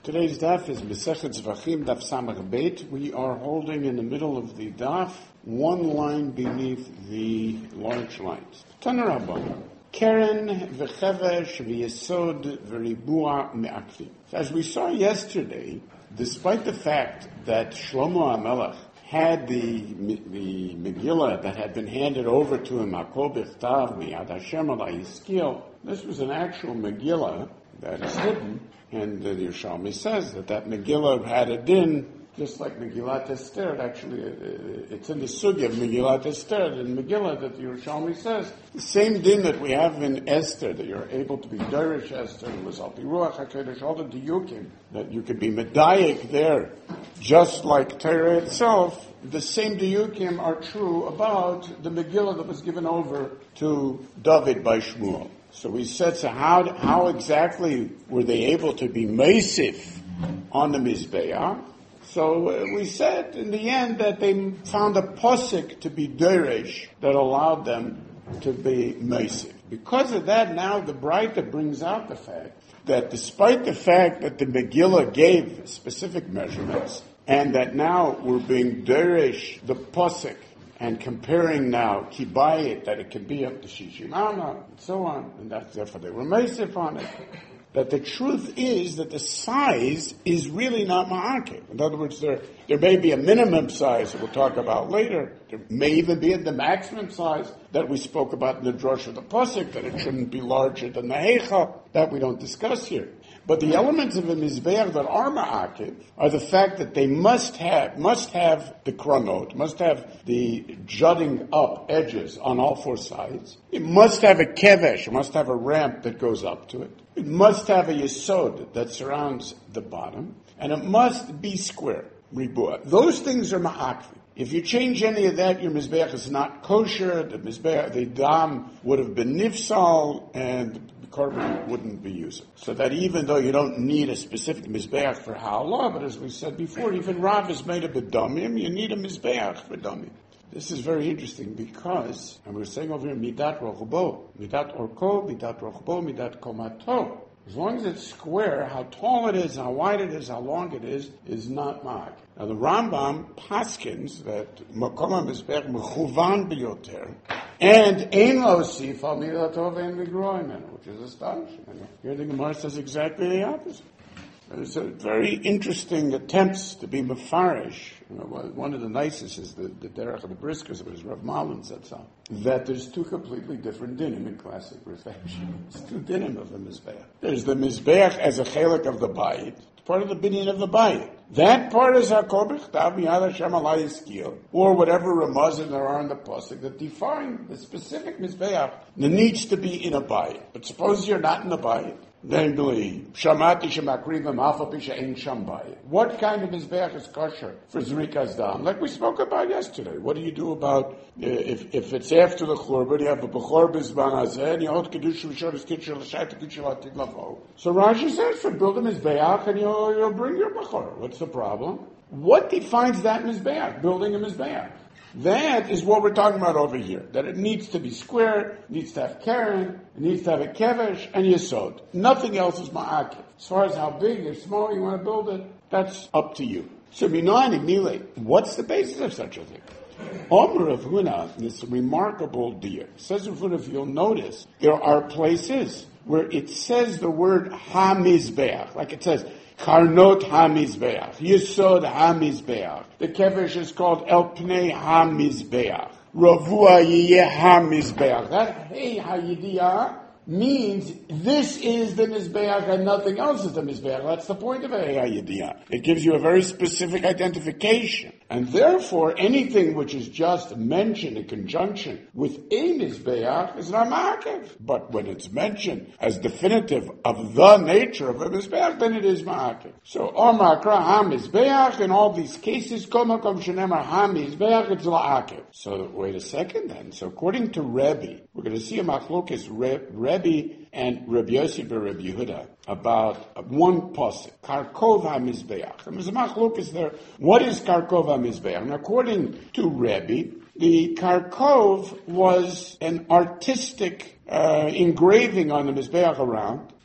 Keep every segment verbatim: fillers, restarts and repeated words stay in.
Today's daf is Masechet Zvachim, daf Samach Beit. We are holding in the middle of the daf, one line beneath the large lines. Tana Rabban, Keren v'chevesh v'yesod v'ribua me'akvim. As we saw yesterday, despite the fact that Shlomo HaMelech had the the Megillah that had been handed over to him, Hakol B'chtav Miyad Hashem Al Yizkiel, this was an actual Megillah that is hidden, and the Yerushalmi says that that Megillah had a din, just like Megillat Esther. Actually, it's in the sugya of Megillat Esther, in Megillah, that the Yerushalmi says the same din that we have in Esther, that you're able to be Derish Esther, and was al pi ruach hakodesh, all the diyukim, that you could be medayik there, just like Torah itself. The same diyukim are true about the Megillah that was given over to David by Shmuel. So we said, so how how exactly were they able to be meisif on the Mizbeah? So uh, we said in the end that they found a posik to be deresh that allowed them to be meisif. Because of that, now the Braita brings out the fact that despite the fact that the Megillah gave specific measurements, and that now we're being deresh the posik, and comparing now kibayit, that it can be up to shishimana, and so on, and that's therefore they were meisif on it. That the truth is that the size is really not ma'akev. In other words, there there may be a minimum size that we'll talk about later. There may even be the maximum size that we spoke about in the drush of the pasuk, that it shouldn't be larger than the heicha. That we don't discuss here. But the elements of a mizbeach that are ma'akev are the fact that they must have must have the kronot, must have the jutting up edges on all four sides. It must have a kevesh, it must have a ramp that goes up to it. It must have a yesod that surrounds the bottom, and it must be square, ribua. Those things are ma'akev. If you change any of that, your mizbeach is not kosher. The mizbeach, the dam would have been nifsal, and the korban wouldn't be usable. So that even though you don't need a specific mizbeach for halah, but as we said before, even Rav is made of a damim, you need a mizbeach for damim. This is very interesting because, and we're saying over here, midat rochbo, midat orko, midat rochbo, midat komato. As long as it's square, how tall it is, how wide it is, how long it is, is not mag. Now the Rambam paskins that makom ha-mizbech mechuvan biyoter, and ein lo sif al midatov ein ligroim, which is astonishing. And here the Gemara says exactly the opposite. There's a very interesting attempts to be mefarish. You know, one of the nicest is the, the derech of the briskers, but as Rav Malin said so, that there's two completely different dinim in classic reflection. It's two dinim of the mizbeach. There's the mizbeach as a chelik of the bayit, part of the binyan of the bayit. That part is hakol b'chtav miyad Hashem Al Yizkiel, or whatever ramazim there are in the pasuk that define the specific mizbeach that needs to be in a bayit. But suppose you're not in a bayit. Namely, shamati shemakrivam alpha pisha ein shambai. What kind of mizbeach is kosher for zrikas dam? Like we spoke about yesterday. What do you do about uh, if if it's after the churban? You have a bechor bizman hazeh, and you hold kedusha v'shodas kitchel l'shat kedusha l'atid lavo. So Rashi says, for build a mizbeach and you'll you'll bring your bechor. What's the problem? What defines that mizbeach? Building a mizbeach. That is what we're talking about over here. That it needs to be square, it needs to have keren, it needs to have a kevesh and yesod. Nothing else is ma'akev. As far as how big or small you want to build it, that's up to you. So minani mile, what's the basis of such a thing? Omer of Huna, this remarkable deer, says of Huna, if you'll notice, there are places where it says the word ha-mizbeach, like it says, Karnot ha-mizbeach, Yesod ha-mizbeach. The kevesh is called El Pnei ha-mizbeach. Ravua yiyeh ha-mizbeach. That hey ha-yidiyah means this is the mizbeach and nothing else is the mizbeach. That's the point of a hey ha-yidiyah. It gives you a very specific identification. And therefore, anything which is just mentioned in conjunction with a mizbeach is not ma'akev. But when it's mentioned as definitive of the nature of a mizbeach, then it is ma'akev. So, Omar Kra ha-mizbeach, in all these cases, Kol makom shenemar ha-mizbeach, it's la'akev. So, wait a second then. So, according to Rebbe, we're going to see a machlokes Rebbe and Rabbi Yossi bar Rabbi Yehuda about one pasuk, Karkov ha-mizbeach. And there's a machlokes there. What is Karkov ha-mizbeach? And according to Rebbe, the Karkov was an artistic uh, engraving on the mizbeach around,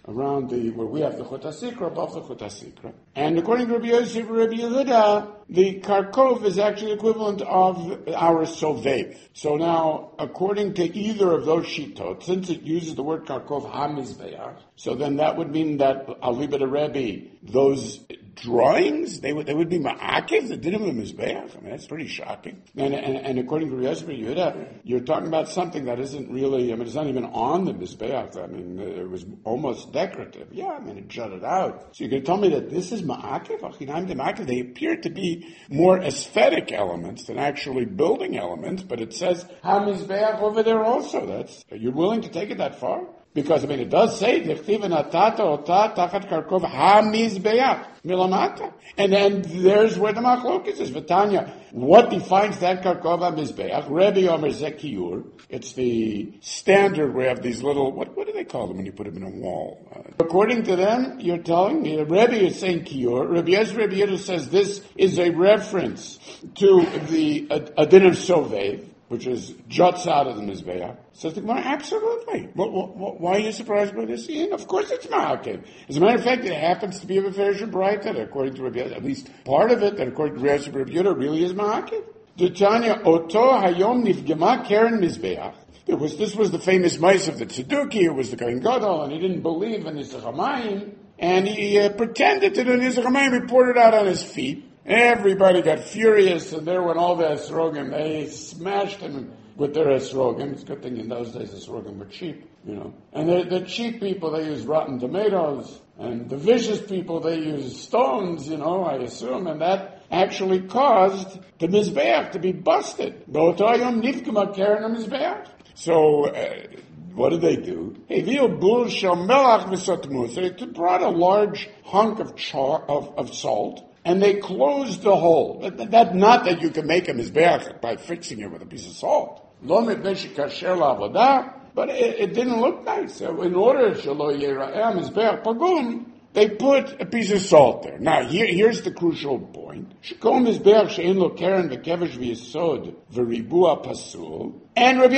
around the, where we have the Chut HaSikra, above the Chut HaSikra. And according to Rabbi Yosef and Rabbi Yehuda, the Karkov is actually equivalent of our Sovev. So now, according to either of those Shitot, since it uses the word Karkov HaMizbeach, so then that would mean that Aliba the Rebbe, those drawings, they would they would be ma'akev, the dinim of mizbeach. I mean, that's pretty shocking. And, and, and according to Rabbi Yehuda, you're talking about something that isn't really, I mean, it's not even on the mizbeach. I mean, it was almost decorative. Yeah, I mean, it jutted out. So you're going to tell me that this is ma'akev? Achinayim de ma'akev. They appear to be more aesthetic elements than actually building elements, but it says ha-mizbeach over there also. That's, are you willing to take it that far? Because, I mean, it does say, L'chtiv natata ota tachat karkov ha-mizbeach, milamata. And then there's where the machlokes is. V'tanya, what defines that karkov ha-mizbeach? Rebbe Omer Zekiyur. It's the standard where you have these little, what, what do they call them when you put them in a wall? Uh, according to them, you're telling me, Rebbe is saying kiyur. Rabbi Yezra Rabbi Yehuda says this is a reference to the Adin of Sovev, which is juts out of the Mizbeach. Says the Gemara, absolutely. What, what, why are you surprised by this? Yeah, of course it's Ma'akev. As a matter of fact, it happens to be a version bright that according to Rabbi Yehuda, at least part of it, that according to Rabbi Yehuda, really is Ma'akev. The Tanya, Oto Hayom Nifgema Keren Mizbeach. It was, this was the famous mice of the Tzeduki, it was the Kohen Gadol, and he didn't believe in Nisuch HaMayim, and he uh, pretended to do Nisuch HaMayim, he poured it out on his feet. Everybody got furious, and there went all the esrogim. They smashed him with their esrogim. It's a good thing in those days esrogim were cheap, you know. And the, the cheap people, they used rotten tomatoes, and the vicious people, they used stones, you know, I assume, and that actually caused the Mizbeach to be busted. So, uh, what did they do? They brought a large hunk of char, of, of salt, and they closed the hole. That, that not that you can make a mizbeach by fixing it with a piece of salt. But it, it didn't look nice. So in order to they put a piece of salt there. Now here, here's the crucial point. And Rabbi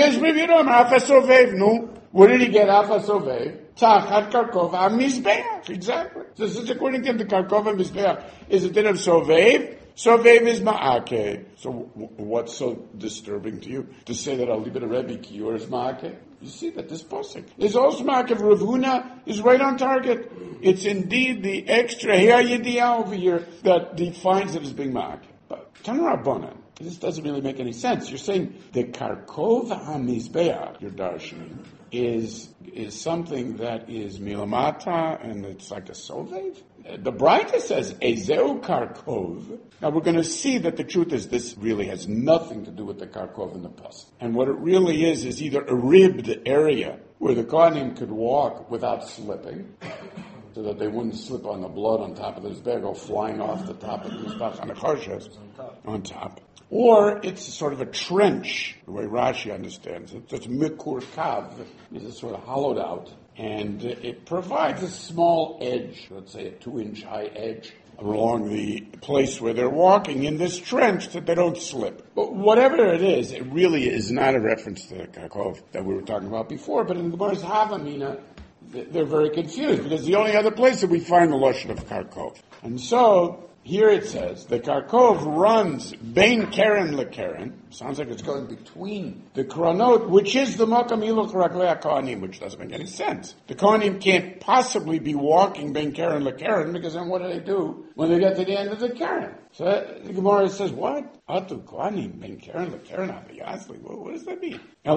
Yezra, where did he get Afa Sovev? Tachat Karkov HaMizbeach. Exactly. So this is according to him, the Karkov HaMizbeach is a din of Sovev. Sovev is Ma'akeh. So w- what's so disturbing to you? To say that I'll leave it a Rebbe Kiyor is Ma'akeh? You see that this posik is also Ma'akeh. Rav Huna is right on target. It's indeed the extra Hea Yediyah over here that defines it as being Ma'akeh. But Tanu Rabbanan, this doesn't really make any sense. You're saying the Karkov HaMizbeach, your darshaning, is is something that is milamata and it's like a sovev. The Braita says ezeu karkov. Now we're going to see that the truth is this really has nothing to do with the karkov in the pasuk. And what it really is is either a ribbed area where the kohanim could walk without slipping, so that they wouldn't slip on the blood on top of this bag or flying off the top of the mizbach on the charshas on top. Or it's sort of a trench, the way Rashi understands it. So it's mikur kav, it's sort of hollowed out, and it provides a small edge, let's say a two-inch high edge, along the place where they're walking in this trench that they don't slip. But whatever it is, it really is not a reference to the Karkov that we were talking about before, but in the Gemara's Havamina, they're very confused, because the only other place that we find the Lashon of Karkov. And so, here it says, the Karkov runs Bein Keren LeKeren, sounds like it's going between the Kronot, which is the Makam Hiluch Raglei HaKohanim, which doesn't make any sense. The Kohanim can't possibly be walking Bein Keren LeKeren, because then what do they do when they get to the end of the Keren? So the Gemara says, what? Atu Kohanim Bein Keren LeKeren Aviyasli. What does that mean?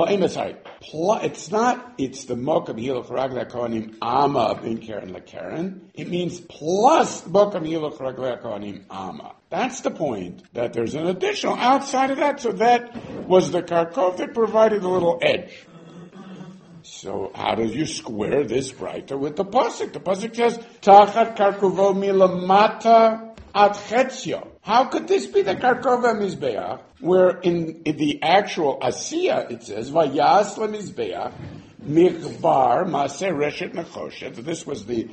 It's not, it's the Makam Hiluch Raglei HaKohanim Ama Bein Keren LeKeren. It means plus Makam Hiluch Raglei HaKohanim Ama. That's the point, that there's an additional outside of that, so that was the Karkov that provided a little edge. So how do you square this Braita with the pasuk? The pasuk says, Tachat Karkovo milamata ad chetzio. How could this be the Karkov HaMizbeach, where in, in the actual Asiya it says, Vayas LaMizbeach, Michbar Maaseh Reshet Nechoshet. This was the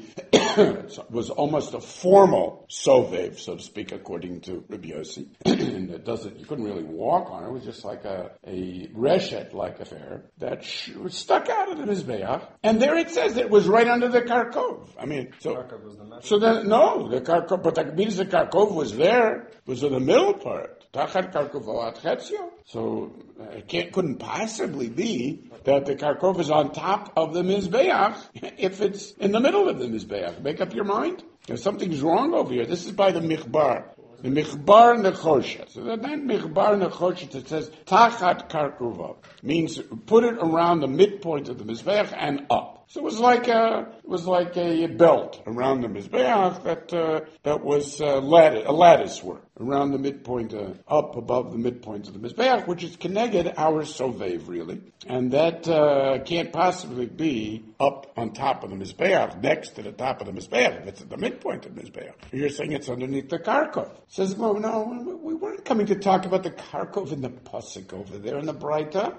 was almost a formal sovev, so to speak, according to Rabbi Yossi. And it doesn't, you couldn't really walk on it. It was just like a, a reshet-like affair that sh- was stuck out of the Mizbeach. And there it says it was right under the Karkov. I mean, so, so then, no, the Karkov, but that means the Karkov was there, was in the middle part. Tachat Karkov Alat Chetzio. So uh, it can't, couldn't possibly be that the Karkov is on top of the Mizbeach if it's in the middle of the Mizbeach. Make up your mind. There's something's wrong over here. This is by the Michbar. The Michbar Nechoshet. So that Michbar Nechoshet, it says, Tachat Karkova, means put it around the midpoint of the Mizbeach and up. So it was like a, it was like a belt around the Mizbeach that, uh, that was uh, lattice, a lattice work around the midpoint, uh, up above the midpoint of the Mizbeach, which is Keneged our Sovev, really. And that uh, can't possibly be up on top of the Mizbeach, next to the top of the Mizbeach. If it's at the midpoint of the Mizbeach, you're saying it's underneath the Karkov. Says, well, no, we weren't coming to talk about the Karkov in the Pasuk over there in the Breita.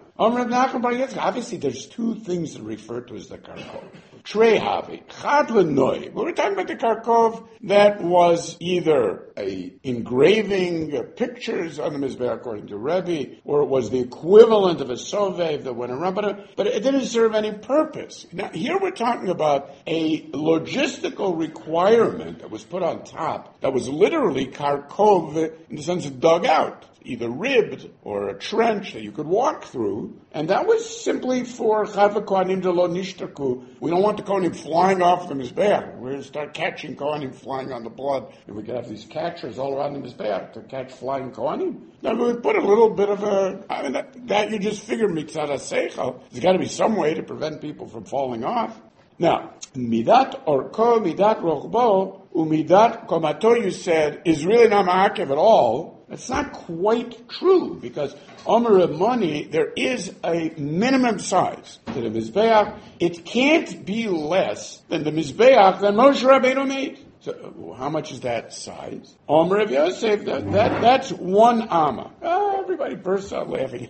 Obviously, there's two things that are referred to as the Karkov. Trei Havi, Chad Lenoi. We were talking about the Karkov that was either a engraving uh, pictures on the Mizbeach according to Rebbe, or it was the equivalent of a sovev that went around, but, it, but it didn't serve any purpose. Now, here we're talking about a logistical requirement that was put on top that was literally Karkov in the sense of dug out, either ribbed or a trench that you could walk through, and that was simply for Chava Kohanim de lo nishtaku. We don't want the Kohanim flying off the Mizbeach. We're going to start catching Kohanim flying on the blood, and we could have these catchers all around the Mizbeach to catch flying Kohanim. Now we put a little bit of a, I mean, that, that you just figure mitzad ha-seichel. There's got to be some way to prevent people from falling off. Now, midat orko, midat rochbo, umidat komato, you said, is really not ma'akev at all. That's not quite true, because Omer of money, there is a minimum size to the Mizbeach. It can't be less than the Mizbeach that Moshe Rabbeinu made. So how much is that size? Omer of Yosef, that, that, that's one amma. Oh, everybody bursts out laughing.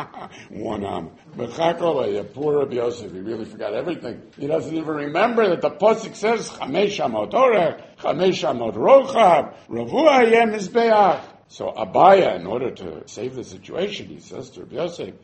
One amma. But Chakol, poor Rabbi Yosef, he really forgot everything. He doesn't even remember that the Pasuk says, Chamesh amot orech, Chamesh amot rochav, Ravua yeh Mizbeach. So Abaya, in order to save the situation, he says to Rabbi Yosef,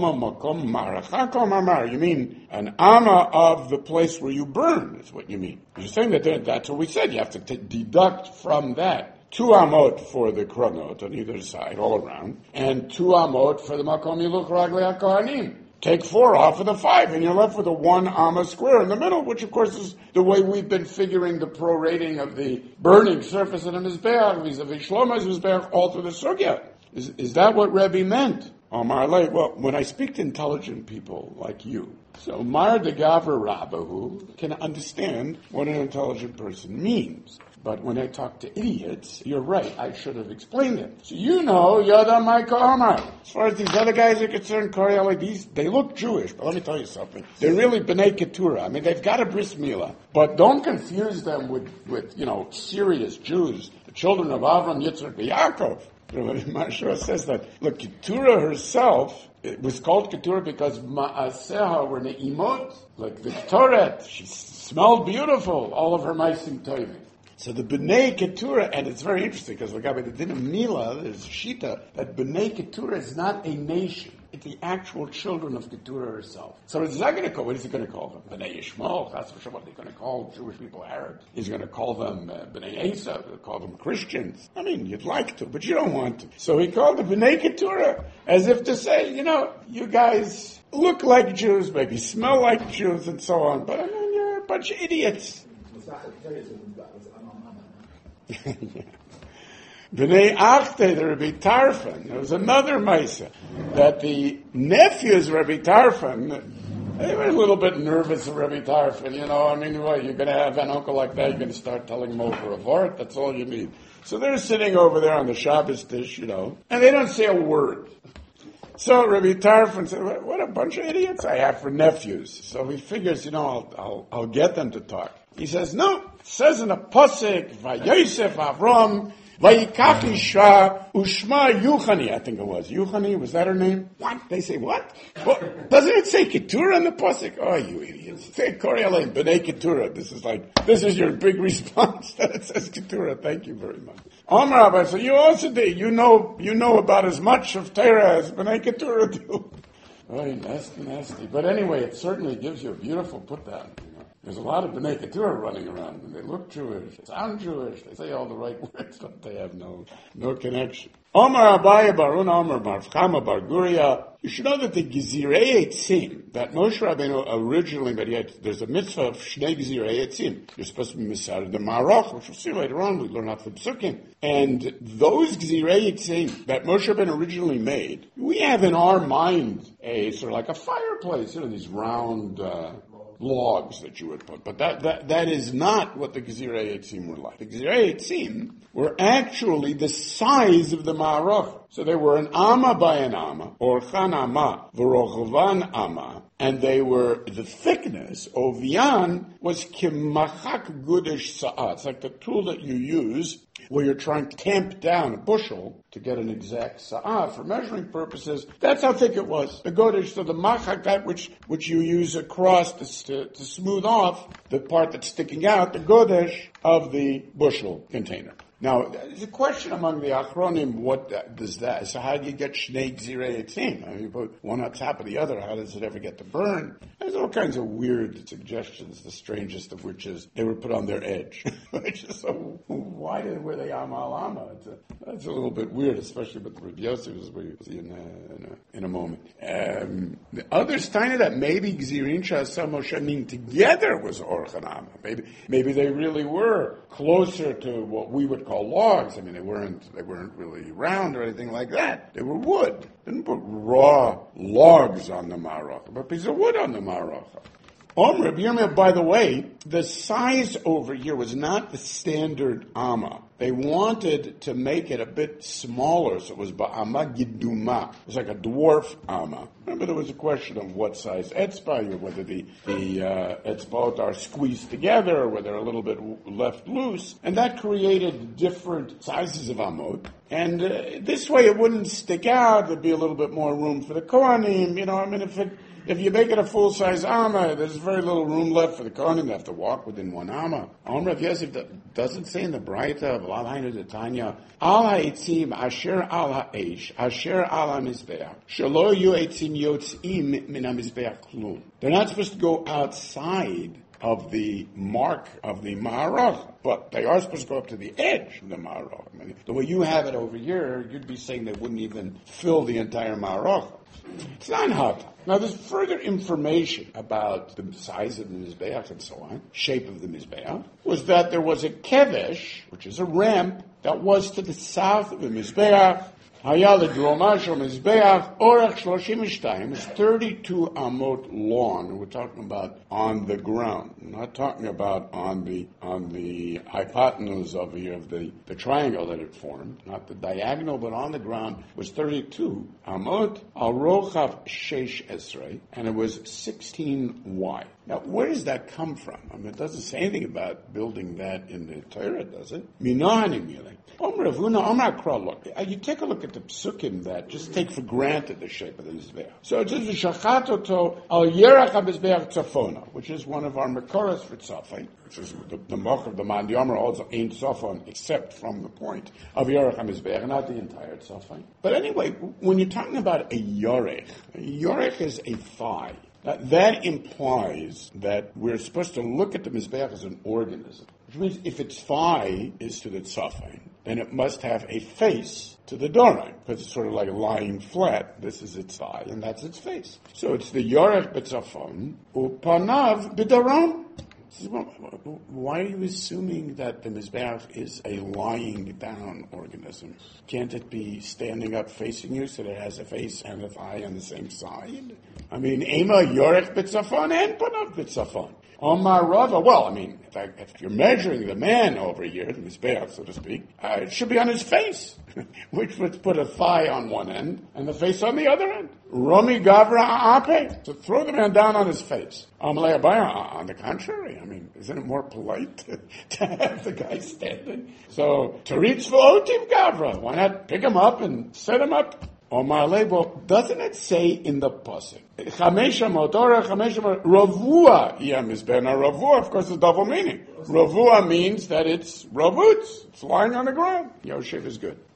you mean an amma of the place where you burn, is what you mean. You're saying that that's what we said. You have to t- deduct from that two amot for the kronot on either side, all around, and two amot for the makom yiluch raglei hakohanim. Take four off of the five, and you're left with a one amma square in the middle, which of course is the way we've been figuring the prorating of the burning surface of the Mizbeach, vis-a-vis Shlomo's Mizbeach, all through the Sugya. Is, is that what Rebbe meant? Omar Lei, well, when I speak to intelligent people like you, so Mar de Gavra Rabbahu can understand what an intelligent person means. But when I talk to idiots, you're right, I should have explained it. So you know, Yada Maika Omar. As far as these other guys are concerned, Korea, these, they look Jewish, but let me tell you something. They're really B'nai Keturah. I mean, they've got a bris milah. But don't confuse them with, with, you know, serious Jews, the children of Avram, Yitzchak, and Yaakov. Mashra says that, look, Keturah herself, it was called Keturah because Ma'aseha were ne'imot, like the Torah, she smelled beautiful, all of her ma'asim tovim. So the B'nai Keturah, and it's very interesting because look, I mean, the din of Mila, there's Shita, that B'nai Keturah is not a nation. It's the actual children of Keturah herself. So is that going to call, what is he going to call them? B'nai Yishmael, that's for sure what he's going to call Jewish people Arabs. He's going to call them uh, B'nai Asa, he'll call them Christians. I mean, you'd like to, but you don't want to. So he called the B'nai Keturah as if to say, you know, you guys look like Jews, maybe smell like Jews and so on, but I mean, you're a bunch of idiots. B'nai Achte, the Rabbi Tarfon, there was another Maisa, that the nephews of Rabbi Tarfon, they were a little bit nervous of Rabbi Tarfon, you know, I mean, what, you're going to have an uncle like that, you're going to start telling him over a vort, that's all you need. So they're sitting over there on the Shabbos dish, you know, and they don't say a word. So Rabbi Tarfon said, what a bunch of idiots I have for nephews. So he figures, you know, I'll, I'll, I'll get them to talk. He says, no, it says in a Pasuk, Vayosef Avram, Vayikach Isha Ushma Yuchani, I think it was. Yuchani, was that her name? What? They say, what? Well, doesn't it say Keturah in the Pasuk? Oh, you idiots. Say Korei B'nai Keturah. This is like, this is your big response that it says Keturah. Thank you very much. Omar Rabbi, so you also do. You know, you know about as much of Torah as B'nai Keturah do. Oh, nasty, nasty. But anyway, it certainly gives you a beautiful put down. You know? There's a lot of B'nai Keturah running around, and they look Jewish, they sound Jewish, they say all the right words, but they have no no connection. Omar Abaye Barun Omar Bar Chama Bar Guria. You should know that the Gezirei Etzim, that Moshe Rabbeinu originally, but yet there's a mitzvah of Shnei Gezirei Etzim. You're supposed to be Misar the Maroch, which we'll see later on. We learn out from Psukim. And those Gezirei Etzim that Moshe Rabbeinu originally made, we have in our mind a sort of like a fireplace, you know, these round uh, logs that you would put. But that, that, that is not what the Gezirei Etzim were like. The Gezirei Etzim were actually the size of the Ma'arach. So they were an amma by an amma, or chan amma, v'rochvan amma, and they were, the thickness, ovian, was kimachak gudish sa'at. It's like the tool that you use where you're trying to tamp down a bushel to get an exact sa'ah for measuring purposes. That's how thick it was. The godish, so the machak, that which, which you use across to, to, to smooth off the part that's sticking out, the godish of the bushel container. Now, there's a question among the Achronim, what does that, so how do you get Shnei Gezirei Etzim? I mean, you put one on top of the other, how does it ever get to burn? There's all kinds of weird suggestions, the strangest of which is they were put on their edge. Which is so, why did, were they Amal Amma? It's a, that's a little bit weird, especially with Rabbi Yosef, as we'll see in a, in a, in a moment. Um, the other steiner that maybe Gzirin Sha'asa Moshe mean together was Orchan Amma. Maybe, maybe they really were closer to what we would call logs. I mean, they weren't they weren't really round or anything like that. They were wood. They didn't put raw logs on the Marach, but piece of wood on the Marach. Om Rabbi Yirmiyah, by the way, the size over here was not the standard amma. They wanted to make it a bit smaller, so it was ba'ama giduma. It was like a dwarf amma. Remember, there was a question of what size etzba, whether the, the uh, etzbot are squeezed together or whether they're a little bit left loose. And that created different sizes of amot. And uh, this way it wouldn't stick out. There'd be a little bit more room for the kohanim. You know, I mean, if it... If you make it a full-size amma, there's very little room left for the kohanim. They have to walk within one amma. Om Rav Yosef doesn't say in the Braita of Al Hainu de Tanya, Al ha'etzim asher al ha'esh, asher al ha'mizbeach, shelo yu etzim yotzim min ha'mizbeach klum. They're not supposed to go outside of the mark of the Ma'arach, but they are supposed to go up to the edge of the Ma'arach. I mean, the way you have it over here, you'd be saying they wouldn't even fill the entire Ma'arach. It's not hot. Now, there's further information about the size of the Mizbeach and so on, shape of the Mizbeach, was that there was a kevesh, which is a ramp, that was to the south of the Mizbeach. Hayal Dromash Mizbeach Orach Shloshim Shtayim is thirty-two amot long, and we're talking about on the ground. We're not talking about on the on the hypotenuse of the of the, the triangle that it formed, not the diagonal, but on the ground was thirty-two amot al rochav sheish esrei, and it was sixteen wide. Now, where does that come from? I mean, it doesn't say anything about building that in the Torah, does it? Minahanim yilei. Omer Avuna, Omer Akra, look, you take a look at the psukim that just take for granted the shape of the Mizbeach. So it says, V'shachat oto al yerach ha-Mizbeach tzafona, which is one of our Mekoros for tzafon, which is the, the Moch of the Man Yomer also ain't tzafon, except from the point of yerach ha-Mizbeach, not the entire tzafon. But anyway, when you're talking about a yorech, a yorech is a thigh. Now, that implies that we're supposed to look at the Mizbeach as an organism, which means if its thigh is to the tzafon, then it must have a face to the doraim, because it's sort of like lying flat. This is its thigh, and that's its face. So it's the yorech b'tzafon, upanav b'doram. Why are you assuming that the Mizbeach is a lying down organism? Can't it be standing up facing you so that it has a face and a thigh on the same side? I mean, Ema Yorech B'tzafon and Panav B'tzafon. Omar Rava, well, I mean, if, I, if you're measuring the man over here, the Mizbeach, so to speak, uh, it should be on his face. which would put a thigh on one end and the face on the other end. Romi Gavra Ape, to throw the man down on his face. Amalei Abaya, on the contrary, I mean, isn't it more polite to, to have the guy standing? So, Taritz V'otim Gavra, why not pick him up and set him up? Omar Lebo, doesn't it say in the pasuk? Chamesha motora, chamesha ravua yamizbeh. Now ravua, of course, is double meaning. Ravua means that it's ravutz. It's lying on the ground. Yoshev is good.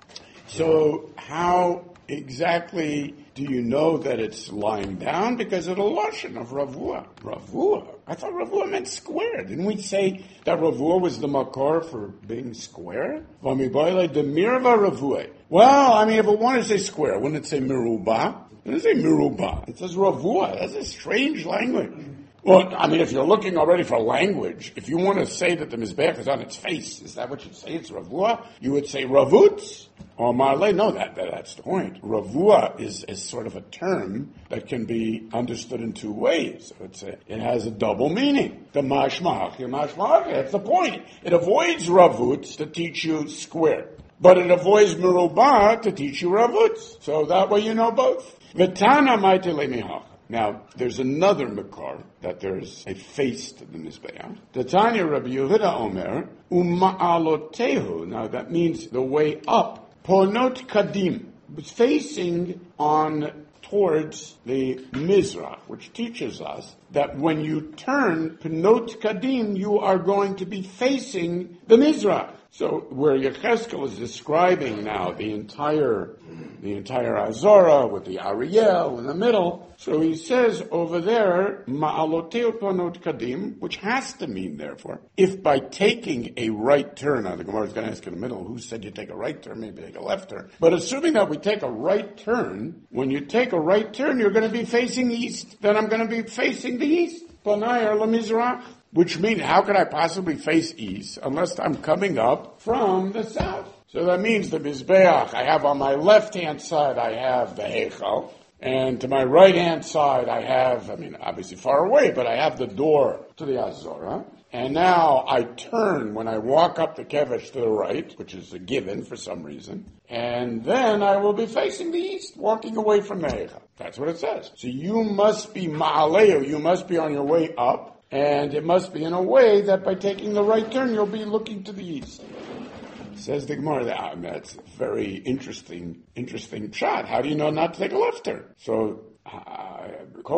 So how exactly do you know that it's lying down? Because of the lashon of ravua. Ravua. I thought ravua meant square. Didn't we say that ravua was the makor for being square? V'miboyle demirva ravua. Well, I mean, if it wanted to say square, wouldn't it say miruba? It doesn't say miruba. It says ravua. That's a strange language. Well, I mean, if you're looking already for language, if you want to say that the mizbeach is on its face, is that what you'd say? It's ravua? You would say ravutz? Or marle? No, that, that that's the point. Ravua is, is sort of a term that can be understood in two ways. So it's a, it has a double meaning. The mashmach, the mashmach, that's the point. It avoids ravutz to teach you square. But it avoids merubah to teach you ravutz. So that way you know both. V'tana maite lemihach. Now, there's another makar, that there's a face to the Mizbeach. The Tanya Rabbi Yehuda Omer, uma'alotehu. Now, that means the way up. Ponot kadim. It's facing on towards the Mizrach, which teaches us that when you turn Ponot kadim, you are going to be facing the Mizrach. So where Yechezkel is describing now the entire the entire Azora with the Ariel in the middle, so he says over there, Ma'aloteu Ponot Kadim, which has to mean, therefore, if by taking a right turn, now the Gemara is going to ask in the middle, who said you take a right turn, maybe take a left turn, but assuming that we take a right turn, when you take a right turn, you're going to be facing east, then I'm going to be facing the east. Panay or Lamizrach. Which means, how could I possibly face east unless I'm coming up from the south? So that means the Mizbeach, I have on my left-hand side, I have the Heichal, and to my right-hand side, I have, I mean, obviously far away, but I have the door to the Azora. And now I turn when I walk up the Kevesh to the right, which is a given for some reason, and then I will be facing the east, walking away from the Heichal. That's what it says. So you must be Ma'aleo, you must be on your way up, and it must be in a way that by taking the right turn, you'll be looking to the east. Says the Gemara, ah, that's a very interesting, interesting shot. How do you know not to take a left turn? So, uh,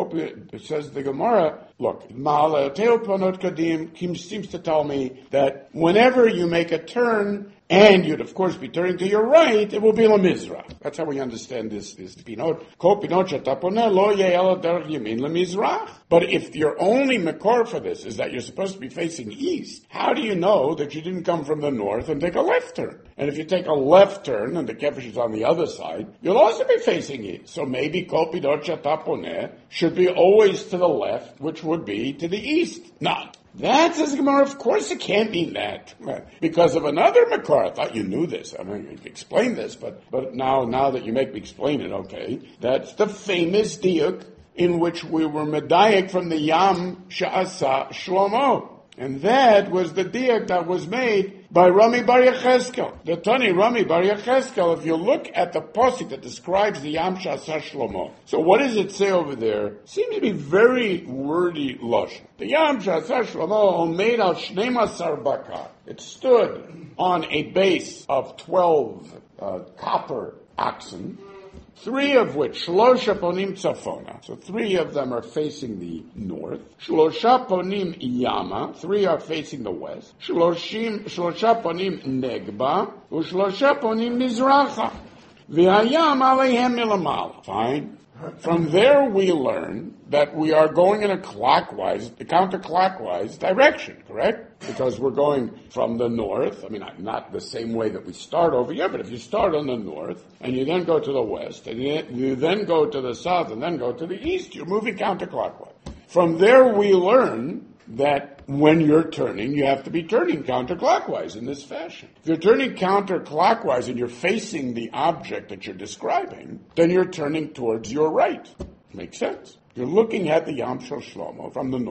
it says the Gemara, look, Ma'aleo Ponot Kadim seems to tell me that whenever you make a turn, and you'd, of course, be turning to your right, it will be Lamizrach. That's how we understand this, this pinot. Ko pinot shetapone lo ye'el derech yamin Lamizrach. But if your only makor for this is that you're supposed to be facing east, how do you know that you didn't come from the north and take a left turn? And if you take a left turn and the kefish is on the other side, you'll also be facing east. So maybe ko pinot shetapone should be always to the left, which would be to the east. Not. That, says the Gemara, of course it can't mean that. Because of another makor. I thought you knew this. I mean, you could explain this, but, but now, now that you make me explain it, okay. That's the famous diuk in which we were medayek from the Yam Sha'asa Shlomo. And that was the diuk that was made by Rami Bar Yechezkel. The Tani Rami Bar Yechezkel, if you look at the posik that describes the Yam Sha'asa Shlomo. So what does it say over there? Seems to be very wordy lashon. The Yam Sha'asa Shlomo omeid al shnei masar bakar. It stood on a base of twelve uh, copper oxen, three of which, Shlosha Ponim Tzafona, so three of them are facing the north. Shlosha Ponim Yama, three are facing the west. Shloshim, Shlosha Ponim Negba, Ushlosha Ponim Mizracha. V'hayam aleihem milamala. Fine. From there we learn that we are going in a clockwise, a counterclockwise direction, correct? Because we're going from the north, I mean, not the same way that we start over here, but if you start on the north, and you then go to the west, and you then go to the south, and then go to the east, you're moving counterclockwise. From there we learn that when you're turning, you have to be turning counterclockwise in this fashion. If you're turning counterclockwise and you're facing the object that you're describing, then you're turning towards your right. Makes sense. You're looking at the Yam Shel Shlomo from the north.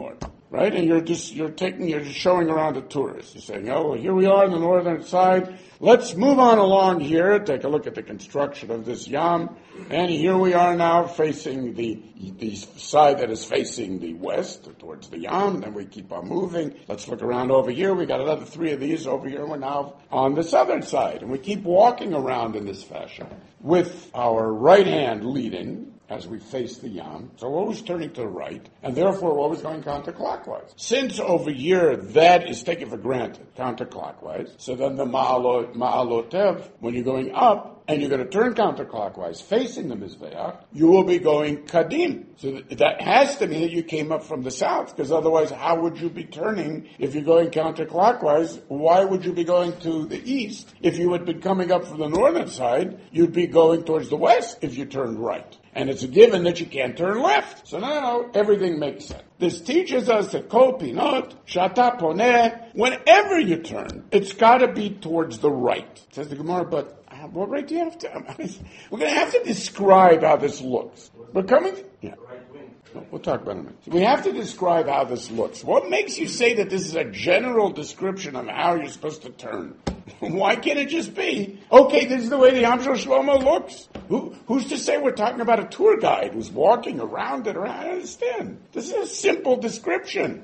right? And you're just, you're taking, you're just showing around the tourists. You're saying, oh, well, here we are on the northern side. Let's move on along here, take a look at the construction of this yam. And here we are now facing the, the side that is facing the west, towards the yam. Then we keep on moving. Let's look around over here. We got another three of these over here. We're now on the southern side. And we keep walking around in this fashion with our right hand leading as we face the yam. So we're always turning to the right, and therefore we're always going counterclockwise. Since over here that is taken for granted, counterclockwise, so then the ma'alot, ma'alotev, when you're going up, and you're going to turn counterclockwise, facing the Mizbeach, you will be going kadim. So that has to mean that you came up from the south, because otherwise how would you be turning if you're going counterclockwise? Why would you be going to the east? If you had been coming up from the northern side, you'd be going towards the west if you turned right. And it's a given that you can't turn left. So now everything makes sense. This teaches us that kol pinot, shata poneh, whenever you turn, it's got to be towards the right. Says the Gemara, but what right do you have to? We're going to have to describe how this looks. We're coming. Yeah. We'll talk about it in a minute. We have to describe how this looks. What makes you say that this is a general description of how you're supposed to turn? Why can't it just be, okay, this is the way the Yam Shel Shlomo looks? Who, who's to say we're talking about a tour guide who's walking around it? Around? I don't understand. This is a simple description.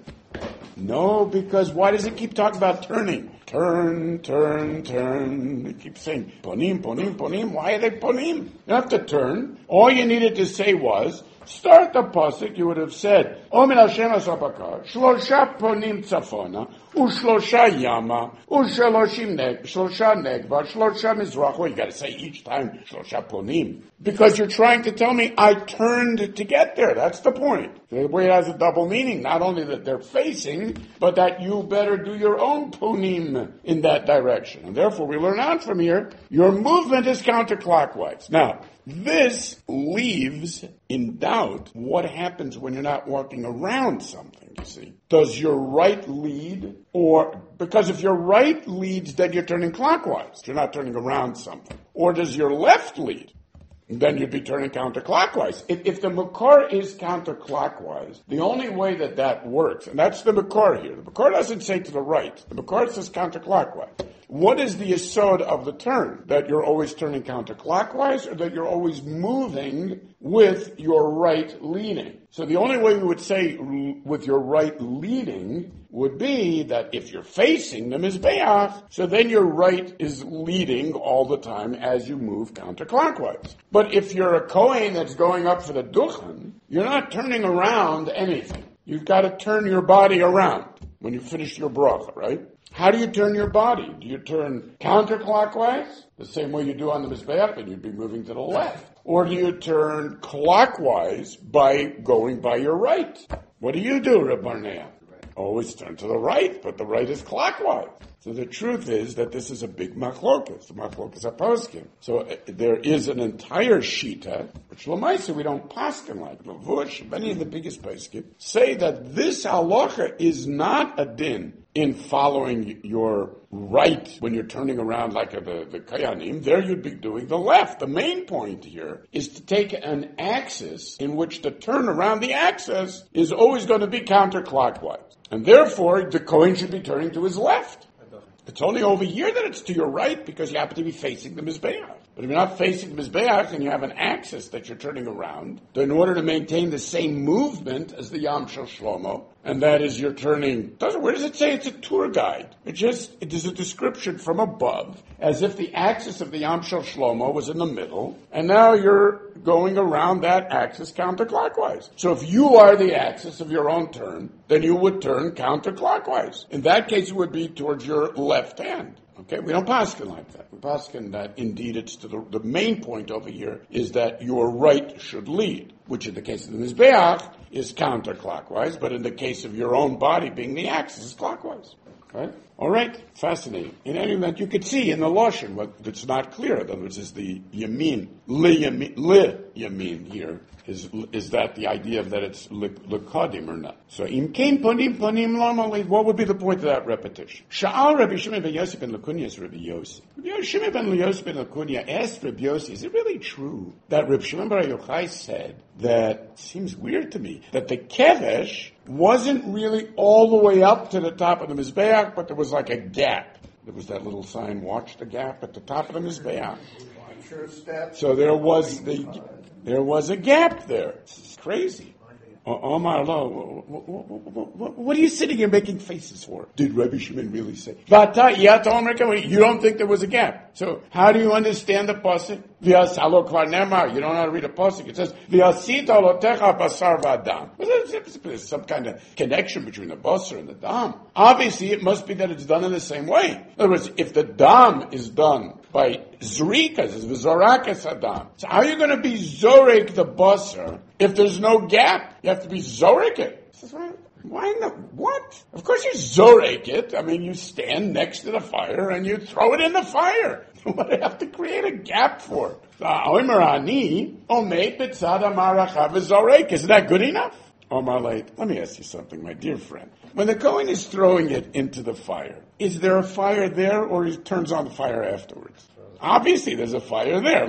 No, because why does it keep talking about turning? Turn, turn, turn. It keeps saying, ponim, ponim, ponim. Why are they ponim? You don't have to turn. All you needed to say was, start the pasuk, you would have said, Omen Hashem Asapakar, Shlosha Ponim Tzafona, Ushlosha Yama, Ushaloshim Neg, Shlosha Negva, Shlosha Mizrach. Well, you gotta say each time, Shlosha Ponim. Because you're trying to tell me I turned to get there. That's the point. The way it has a double meaning. Not only that they're facing, but that you better do your own Ponim in that direction. And therefore we learn out from here, your movement is counterclockwise. Now, this leaves in doubt what happens when you're not walking around something, you see. Does your right lead, or, because if your right leads, then you're turning clockwise. You're not turning around something. Or does your left lead? Then you'd be turning counterclockwise. If, if the Makor is counterclockwise, the only way that that works, and that's the Makor here. The Makor doesn't say to the right. The Makor says counterclockwise. What is the yesod of the turn? That you're always turning counterclockwise, or that you're always moving with your right leading? So the only way we would say with your right leading would be that if you're facing the Mizbeach, so then your right is leading all the time as you move counterclockwise. But if you're a Kohen that's going up for the Duchen, you're not turning around anything. You've got to turn your body around when you finish your bracha, right? How do you turn your body? Do you turn counterclockwise, the same way you do on the Mizbeach, and you'd be moving to the left? Or do you turn clockwise by going by your right? What do you do, Reb Barnea? Always turn to the right, but the right is clockwise. So the truth is that this is a big machlokas, the machlokas HaPoskim. So uh, there is an entire shita, which Lamaisa we don't paskin like. Lavush, many of the biggest poskim, say that this halacha is not a din in following your right when you're turning around like a, the, the Kayanim. There you'd be doing the left. The main point here is to take an axis in which the turn around the axis is always going to be counterclockwise. And therefore, the Kohen should be turning to his left. It's only over here that it's to your right because you happen to be facing the Mizbeach. But if you're not facing the Mizbeach and you have an axis that you're turning around, then in order to maintain the same movement as the Yam Shel Shlomo, and that is you're turning, doesn't, where does it say it's a tour guide? It just, it is a description from above, as if the axis of the Yam Shel Shlomo was in the middle, and now you're going around that axis counterclockwise. So if you are the axis of your own turn, then you would turn counterclockwise. In that case, it would be towards your left hand. Okay, we don't paskin like that. We paskin that indeed it's to the, the main point over here is that your right should lead, which in the case of the Mizbeach is counterclockwise, but in the case of your own body being the axis is clockwise. Right? All right, fascinating. In any event, you could see in the Lashon what it's not clear. In other words, is the yamin, li yamin, li yamin here. Is is that the idea of that it's lekadim or not? So im kain ponim ponim normally. What would be the point of that repetition? Sha'al Rabbi Shimon ben Yossi ben Lakunya Rabbi Yossi. Rabbi Shimon ben Yossi ben Lakunya asked Rabbi Yossi, "Is it really true that Rabbi Shimon bar Yochai said that? Seems weird to me that the kevesh wasn't really all the way up to the top of the Mizbeach, but there was like a gap. There was that little sign, watch the gap at the top of the Mizbeach. So there was the, there was a gap there. It's crazy. Omar Lo, what are you sitting here making faces for? Did Rabbi Shimon really say? You don't think there was a gap. So how do you understand the pasuk? You don't know how to read a pasuk. It says, there's some kind of connection between the basar and the dam. Obviously, it must be that it's done in the same way. In other words, if the dam is done by zrikas, it's v'zorakas adam. So how are you going to be zorek the basar if there's no gap? You have to be zorek it. Why not? What? Of course you zorek it. I mean, you stand next to the fire and you throw it in the fire. What do you have to create a gap for? Isn't that good enough? Omar Leit, let me ask you something, my dear friend. When the Kohen is throwing it into the fire, is there a fire there or he turns on the fire afterwards? Obviously, there's a fire there.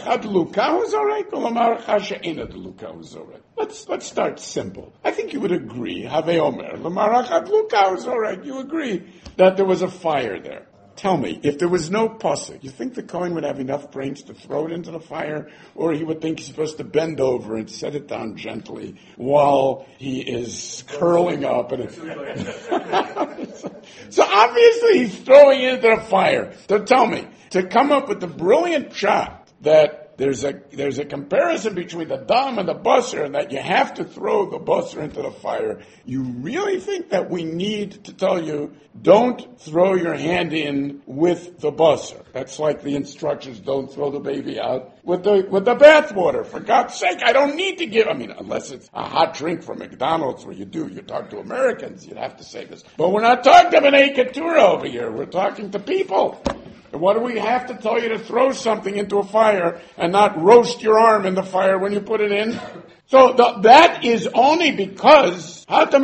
Let's let's start simple. I think you would agree. Have Omer. You agree that there was a fire there. Tell me, if there was no pasuk, you think the Kohen would have enough brains to throw it into the fire, or he would think he's supposed to bend over and set it down gently while he is curling up? And so obviously he's throwing it into the fire. So tell me, to come up with the brilliant shot that there's a there's a comparison between the dam and the basar, and that you have to throw the basar into the fire, you really think that we need to tell you, don't throw your hand in with the basar? That's like the instructions, don't throw the baby out with the with the bathwater. For God's sake, I don't need to give, I mean, unless it's a hot drink from McDonald's where you do, you talk to Americans, you'd have to say this. But we're not talking to B'nai Keturah over here, we're talking to people. And what do we have to tell you to throw something into a fire and not roast your arm in the fire when you put it in? So the, that is only because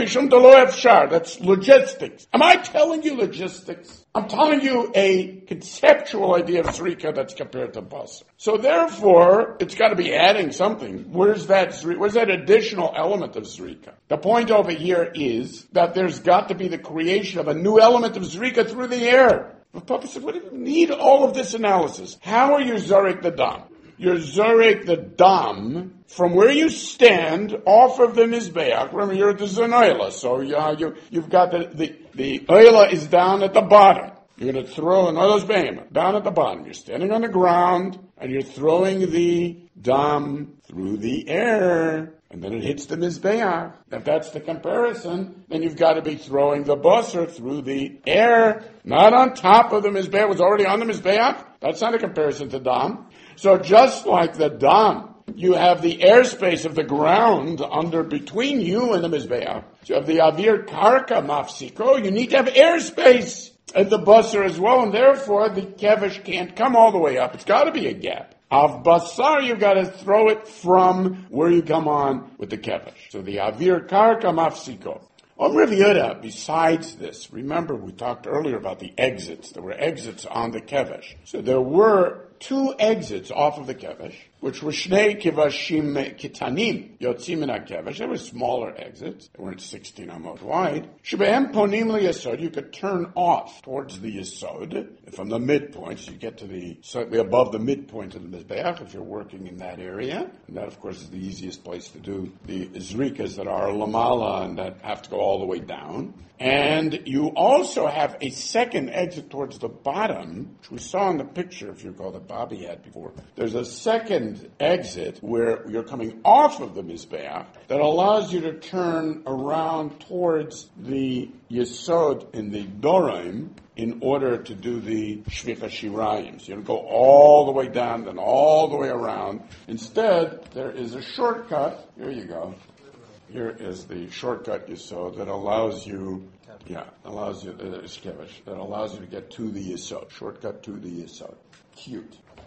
that's logistics. Am I telling you logistics? I'm telling you a conceptual idea of zrika that's compared to basar. So therefore, it's got to be adding something. Where's that? Where's that additional element of zrika? The point over here is that there's got to be the creation of a new element of zrika through the air. But Papa said, what do you need all of this analysis? How are you zorek the dam? You're zorek the dam from where you stand off of the Mizbeach. Remember, you're at the Zanoila, so you, you, you've got the, the, the oila is down at the bottom. You're going to throw an oila's behemoth down at the bottom. You're standing on the ground, and you're throwing the dam through the air. And then it hits the Mizbeach. If that's the comparison, then you've got to be throwing the basar through the air, not on top of the Mizbeach. It was already on the Mizbeach. That's not a comparison to dam. So just like the dam, you have the airspace of the ground under between you and the Mizbeach. So you have the avir karka mafsiko. You need to have airspace at the basar as well, and therefore the kevesh can't come all the way up. It's got to be a gap. Av basar, you've got to throw it from where you come on with the kevesh. So the avir karka mafsiko. On Rav Yehuda, besides this, remember we talked earlier about the exits. There were exits on the kevesh. So there were two exits off of the kevesh, which were shnei kivashim kitanim yotzim min hakevesh. They were smaller exits. They weren't sixteen amot wide. Shebehem ponim liyasod. You could turn off towards the yasod from the midpoint. So you get to the slightly above the midpoint of the mizbeach if you're working in that area. And that, of course, is the easiest place to do the zrikas that are lamala and that have to go all the way down. And you also have a second exit towards the bottom, which we saw in the picture, if you recall, that Bobby had before. There's a second exit where you're coming off of the Mizbeach that allows you to turn around towards the Yesod in the Doraim in order to do the Shvicha Shirayim. So you don't go all the way down, then all the way around. Instead, there is a shortcut. Here you go. Here is the shortcut Yesod that allows you, yeah, allows you, uh, that allows you to get to the Yesod. Shortcut to the Yesod. Cute.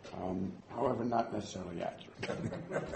Um, however, not necessarily accurate.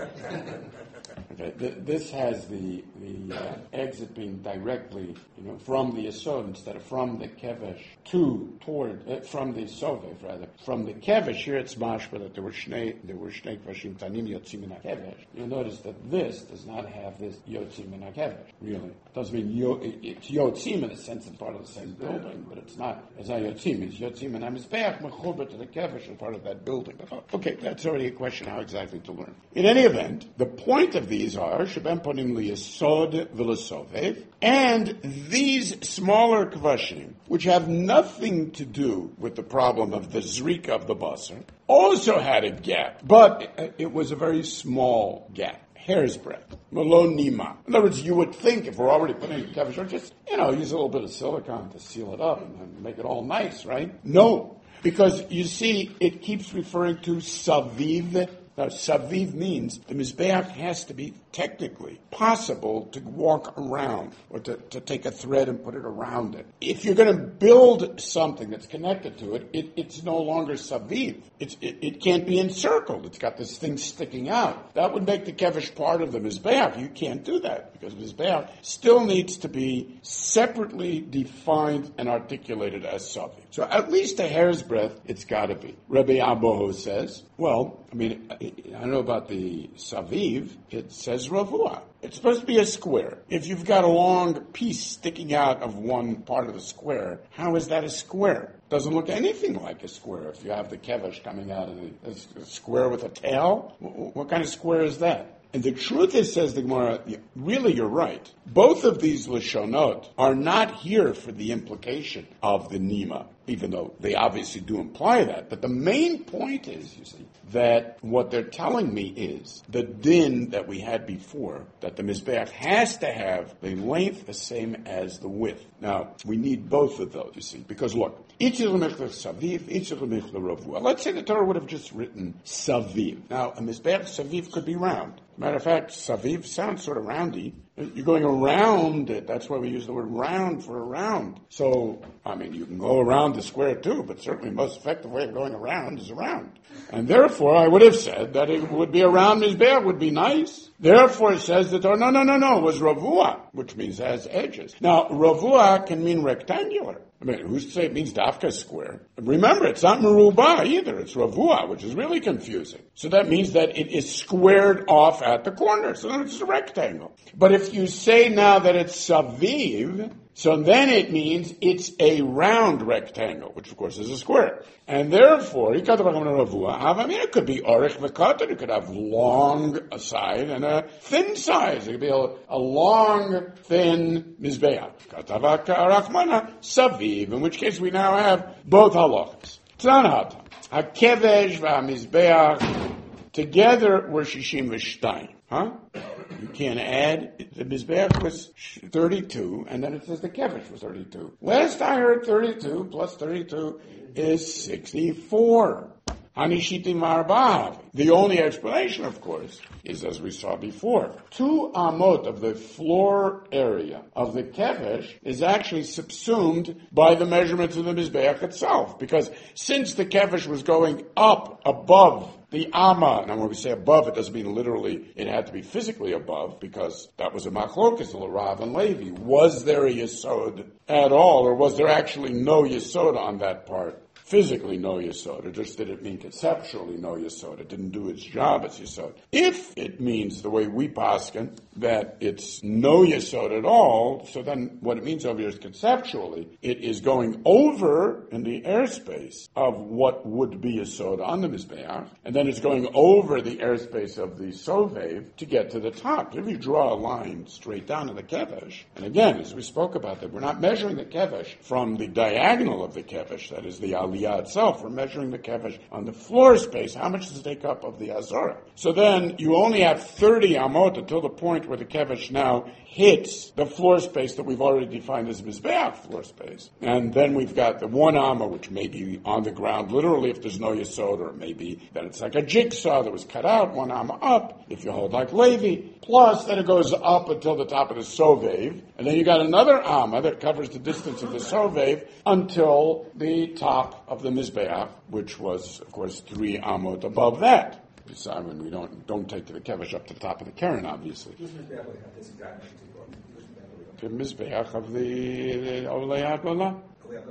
Okay, th- this has the the uh, exit being directly, you know, from the Yesod instead of from the Kevesh to toward uh, from the Sovev rather from the Kevesh. Here it's mashma that there were shnei there were shnei kvashim tanim yotzim min hakevesh. You'll notice that this does not have this yotzim min hakevesh. Really, it doesn't mean yo, it, it's yotzim in the sense of part of the same building, but it's not as I yotzim. It's yotzim and hamizbeach mechuber to the Kevesh as part of that building. But, okay, that's already a question how exactly to learn. In any event, the point of these are sheben ponim liyesod v'lesovev, and these smaller kvashim, which have nothing to do with the problem of the zrika of the basar, also had a gap, but it was a very small gap. Hair's breadth. Malon nima. In other words, you would think if we're already putting a kevesh, or just, you know, use a little bit of silicone to seal it up and make it all nice, right? No. Because, you see, it keeps referring to saviv. Now, saviv means the mizbeach has to be technically possible to walk around or to, to take a thread and put it around it. If you're going to build something that's connected to it, it it's no longer saviv. It's, it, it can't be encircled. It's got this thing sticking out. That would make the kevesh part of the mizbeach. You can't do that because mizbeach still needs to be separately defined and articulated as saviv. So at least a hair's breadth, it's got to be. Rabbi Aboho says, well, I mean, I don't know about the saviv. It says ravua. It's supposed to be a square. If you've got a long piece sticking out of one part of the square, how is that a square? Doesn't look anything like a square if you have the kevesh coming out of the a square with a tail. What kind of square is that? And the truth is, says the Gemara, really you're right. Both of these Lashonot are not here for the implication of the Nima, even though they obviously do imply that. But the main point is, you see, that what they're telling me is the din that we had before, that the Mizbeach has to have the length the same as the width. Now, we need both of those, you see, because look, each of them is saviv, each of them is ravua. Let's say the Torah would have just written saviv. Now, a Mizbeach saviv could be round. Matter of fact, saviv sounds sort of roundy. You're going around it. That's why we use the word round for around. So, I mean, you can go around the square too, but certainly the most effective way of going around is around. And therefore, I would have said that it would be around Mizbeach would be nice. Therefore, it says that, oh, no, no, no, no, it was ravua, which means it has edges. Now, ravua can mean rectangular. I mean, who's to say it means dafka square? Remember, it's not merubah either. It's ravua, which is really confusing. So that means that it is squared off at the corner. So then it's a rectangle. But if you say now that it's saviv, so then it means it's a round rectangle, which of course is a square. And therefore, it could be orich v'katan, it could have long side and a thin side. It could be a, a long, thin mizbeach. Saviv, in which case we now have both halachas. Tzanat, hakevesh v'hamizbeach, together were shishim v'shtayim. Huh? You can't add. The Mizbeach was thirty-two, and then it says the Kevesh was thirty-two. Last I heard, thirty-two plus thirty-two is sixty-four. Hanishitim Arbav. The only explanation, of course, is as we saw before. Two amot of the floor area of the Kevesh is actually subsumed by the measurements of the Mizbeach itself. Because since the Kevesh was going up above the Amma, now when we say above, it doesn't mean literally it had to be physically above, because that was a machlokas, Rav and Levi. Was there a yesod at all, or was there actually no yesod on that part? Physically no yesod, or just did it mean conceptually no yesod? It didn't do its job as yesod. If it means the way we paskin, that it's no yesod at all, so then what it means over here is conceptually, it is going over in the airspace of what would be yesod on the Mizbeach, and then it's going over the airspace of the Sovev to get to the top. If you draw a line straight down to the Kevesh, and again, as we spoke about that, we're not measuring the Kevesh from the diagonal of the Kevesh, that is the Aliyah itself. We're measuring the Kevesh on the floor space. How much does it take up of the Azorah? So then you only have thirty amot until the point where the Kevesh now hits the floor space that we've already defined as Mizbeach floor space. And then we've got the one amma, which may be on the ground literally if there's no Yesod, or maybe that it's like a jigsaw that was cut out, one amma up, if you hold like Levi. Plus, then it goes up until the top of the Sovev. And then you got another amma that covers the distance of the Sovev until the top of the Mizbeach, which was, of course, three amot above that. I mean, we don't don't take the kevesh up to the top of the Karen, obviously. The Mizbeach of the Olei HaGolah.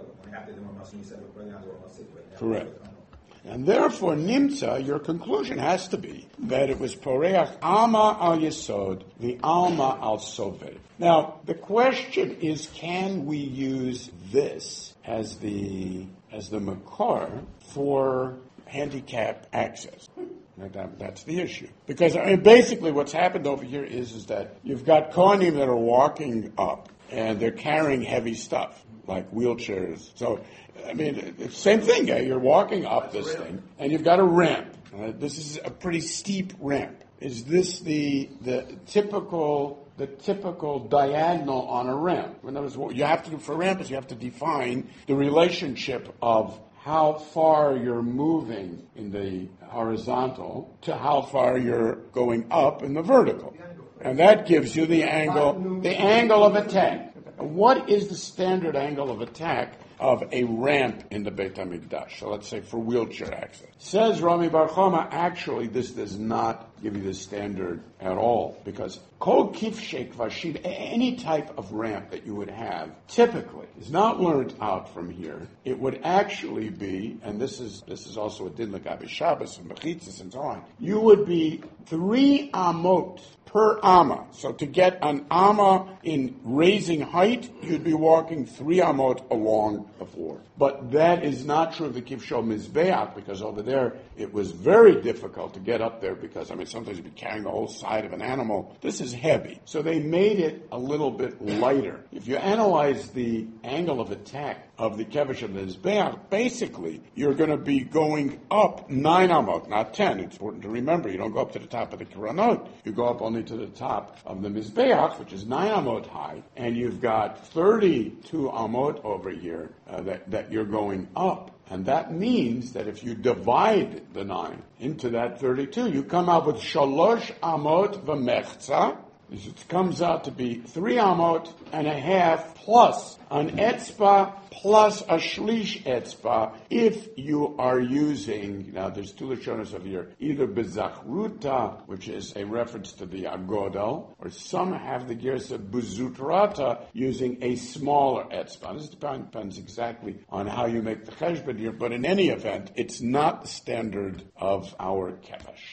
Correct. And therefore, Nimtza, your conclusion has to be that it was Poreach Alma al Yesod, the Alma al Sovev. Now, the question is, can we use this as the as the makor for handicap access? That, that's the issue. Because I mean, basically what's happened over here is, is that you've got Kohanim that are walking up, and they're carrying heavy stuff, like wheelchairs. So, I mean, it's the same thing. Yeah? You're walking up this thing, and you've got a ramp. Uh, this is a pretty steep ramp. Is this the the typical the typical diagonal on a ramp? In other words, what you have to do for a ramp is you have to define the relationship of how far you're moving in the horizontal to how far you're going up in the vertical. And that gives you the angle, the angle of attack. What is the standard angle of attack of a ramp in the Beit HaMikdash? So let's say for wheelchair access. Says Rami Bar Choma, actually this does not give you the standard at all, because kol kifshek vashib, any type of ramp that you would have, typically is not learned out from here. It would actually be, and this is this is also a din l'gabe Shabbos and mechitzas and so on. You would be three amot per amma. So to get an amma in raising height, you'd be walking three amot along the floor. But that is not true of the Kivshol Mizbeach, because over there it was very difficult to get up there, because, I mean, sometimes you'd be carrying the whole side of an animal. This is heavy. So they made it a little bit lighter. If you analyze the angle of attack of the Kevesh of the Mizbeach, basically you're going to be going up nine amot, not ten. It's important to remember, you don't go up to the top of the Kiranot. You go up only to the top of the Mizbeach, which is nine amot high, and you've got thirty-two amot over here uh, that, that you're going up. And that means that if you divide the nine into that thirty-two, you come out with shalosh amot v'mechza. It comes out to be three amot and a half plus an etzba plus a shlish etzba if you are using, now there's two lashonos of here, either bezachruta, which is a reference to the agodal, or some have the gersa buzutrata, using a smaller etzba. This depends exactly on how you make the cheshbon here, but in any event, it's not the standard of our kevesh.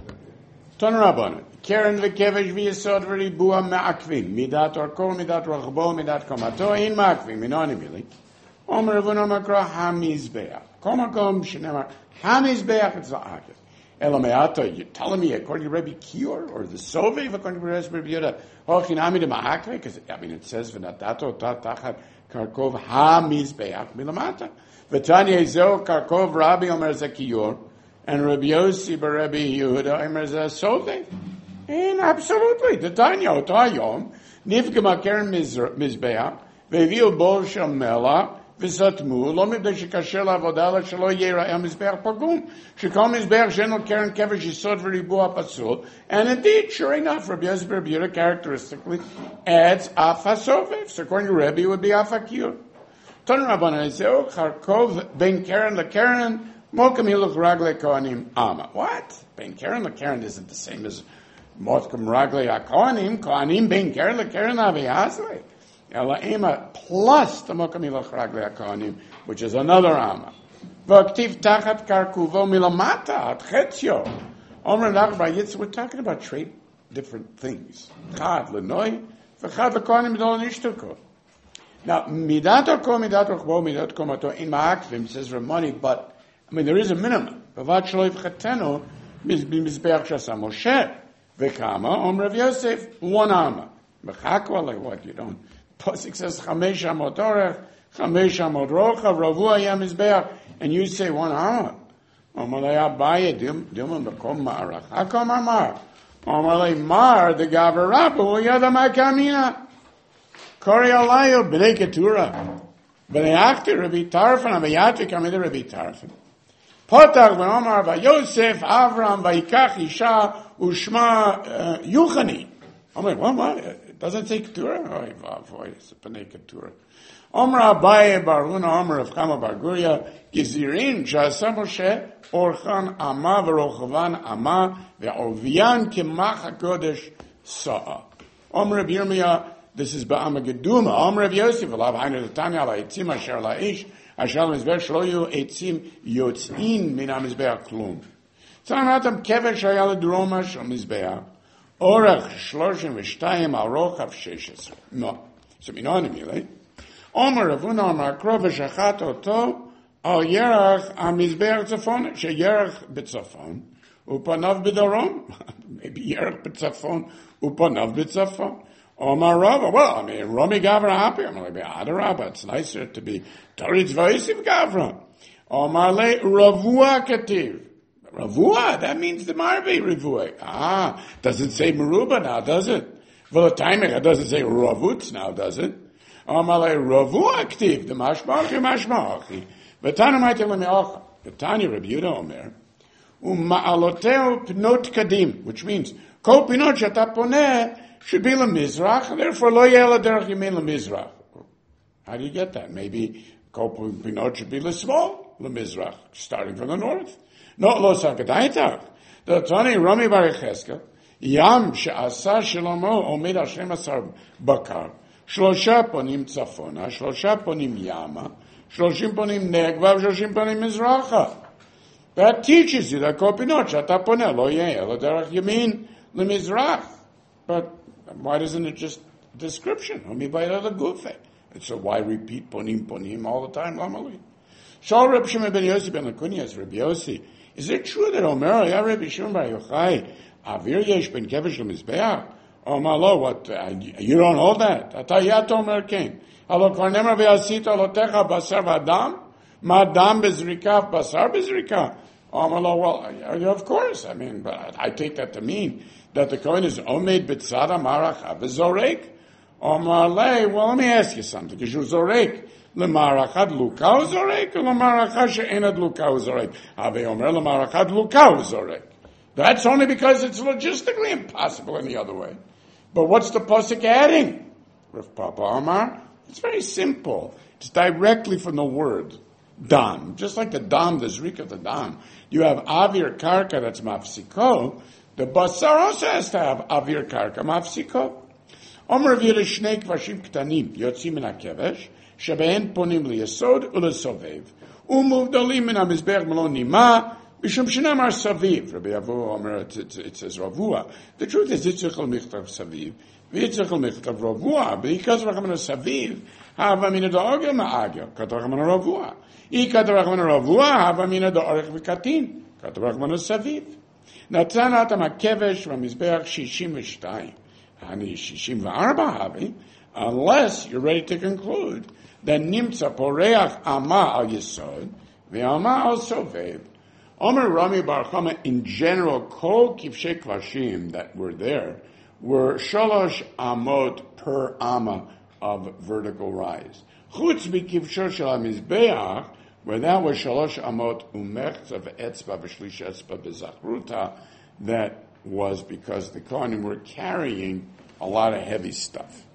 Ton Rabbanan. Keren v'kevesh v'yesod v'ribua ma'akvin. Midat orko, midat rachbo, midat komato, in ma'akvin. Minoni mili. Omer Ravuno makra hamizbeach. Komakom shenemar hamizbeach etzla'akif. Elameata, you're telling me according to Rabbi Kior, or the Sovev, according to Rabbi Yehuda, hochinami de ma'akve, because, I mean, it says, v'natato tatachat karkov hamizbeach milamata. V'tanya zeo karkov Rabbi Omer Zakiyor. And Rabbi Yossi bar Rabbi Yehuda Omer Zasovev. And absolutely, the Tanya Otayom, Nifgama Keren Mizbeach, Ve'viu Bol Shamela, V'satmu, Lo Mibda Shekasher La'avodah Shelo Yera'eh Mizbeach Pagum, Shekom Mizbeach Shenol Keren Kevesh Yisod V'ribua Pasul. And indeed, sure enough, Rabbi Yossi bar Rabbi Yehuda characteristically adds Af HaSovev. So according to Rabbi, it would be Af HaKiyur. Ton Rabbanan Ezeu, Charkov, Ben Keren LaKeren, Mokam Hilach Ragle Kohanim Ama. What? Ben Keren LaKeren isn't the same as Mokam Ragle HaKohanim. Kohanim Ben Keren LaKeren Avi Hazle. Ela Ema plus the Mokam Hilach Ragle HaKohanim, which is another Ama. V'aktiv Tachat Karkuvo Milamata At Chetzio. Omer Nachbar Yitz, we're talking about trade different things. Chad Lenoi, V'chad LaKohanim Dol Nishtuko. Now, Midat Orko, Midat Orko, Midat Komato, in Ma'akvim, says Ramoni, but I mean, there is a minimum. Vavat shloiv chatenu mizbeach shasa Moshe v'kama om Rav Yosef one amma. V'chakwa, like what? You don't. Pasuk says chamesh amot orech, chamesh amot rocha, ravu hayam mizbeach, and you say one amma. Omalaya baye dilma bekom ma'arach. Hakam amar Amalei Mar, the Gavarabu, Yadama Kamina. Kori Alayo, B'nei Ketura. B'nei Akti, Rabbi Tarfon, Abayati, Kamida, Rabbi Tarfon. Potach, V'nomar, V'yosef, Avram, V'yikach, Isha, Ushma, Yuchani. I'm like, what, what? It doesn't say Keturah? Oh, boy, it's a B'nei Keturah. Omra Abaye Baruna Omra of Chama Barguria Gizirin Shasa Moshe Orchan Ama V'Rochavan Ama Ve'Ovian Kimach HaKodesh Sa'a. Omra Yirmiyah, this is Ba'ama Geduma. Omra Yosef Alav Hainu Tanya La Eitzim Asher La'ish Asher Mizbeach Shloyu Eitzim Yotzin Min HaMizbeach Klum. Tzanatam Kevesh Hayal Droma Shal Mizbeach Orach Shloshim V'Shtayim Al Rochav Sheshes. No. So Minonim, right? Omer Ravuna Omer Krov Shachat Oto Al Yerach Amizbeach Tzafon Sheyerach B'Tzafon Upanav B'Darom. Maybe Yerach B'Tzafon Upanav B'Tzafon. Omer Rava. Well, I mean, Romi Gavra happy. I'm like, Adarabba. It's nicer to be Toritz Vayisiv Gavra. Omer Le Ravua Kativ. Ravua. That means the Marvi Ravua. Ah, doesn't say Meruba now, does it? Well, the timing it doesn't say Ravutz now, does it? Amalei Ravu Aktiv, the Mashmachi Mashmachi. V'tana Ma'ite L'me'ocha. V'tani Rabbi Yehuda Omer. U'ma'aloteo Pnot Kadim, which means, Kol Pinot Shata Poneh should be L'mizrach, therefore Lo Yeh L'derech Yemin L'mizrach. How do you get that? Maybe Kol Pinot should be L'smol L'mizrach, starting from the north. No, Lo Sakadaitach. The Tani Rami Bar Yecheskel, Yam She'asa Shlomo Omed Hashem Asar Bakar. שלושה פונים צפונה, שלושה פונים ימה, שלושים פונים נגבה, ושלושים פונים מזרחה. That teaches you that כל פינות שאתה פונה לא יהיה, אלא דרך ימין למזרח. But why doesn't it just description? או מבית על הגופה. So why repeat פונים פונים all the time? למה לי? שאל רב שמעון בן יוסי בן לקוניאס, רב יוסי, is it true that אומר היה רבי שמעון בר יוחאי, אוויר יש בין כבש למזבח? Oh, my Lord, what, uh, you don't hold that. Atayat Omer came. Alo kornemer ve'asita lotecha basar v'adam? Madam bezrika, basar bezrika. Oh, my Lord, well, of course. I mean, but I take that to mean that the Kohen is omed b'tzada maracha v'zorek. Oh, my Lord, well, let me ask you something. Because you zorek l'marachad luka zorek, or l'marachad she'enad luka zorek? Ave Omer l'marachad luka zorek. That's only because it's logistically impossible any other way. But what's the pasuk adding? Rav Papa Amar? It's very simple. It's directly from the word dam. Just like the dam, the zrik of the dam. You have avir karka that's mafsiko. The basar also has to have avir karka mafsiko. Omer Rav Yehuda shnei kvashim ktanim yotzim min hakevesh shebehen ponim liyesod ulesovev umuvdalim min hamizbech melo nima. Mishum shenamar saviv. Rabbi Avu Omer, it says Ravua. The truth is, Yitzchak michtav saviv. Yitzchak michtav Ravua. Because Rachamana saviv, hava mina da'ogel ma'agel. Kat Rachamana Ravua. I kat Rachamana Ravua, hava mina da'orech v'katin. Kat Rachamana saviv. Natzan atam hakevesh v'mizbeach shishim v'shtayim. Hani shishim v'arba havi. Unless you're ready to conclude that nimtza poreach ama al yisod v'ama al sovev. Omer Rami Bar Chama, in general, kol kivshei kvashim that were there were shalosh amot per ama of vertical rise. Chutz b'kivsho shel hamizbeach, where that was shalosh amot umechz of etzba v'shlish etzba b'zachruta, that was because the Kohanim were carrying a lot of heavy stuff.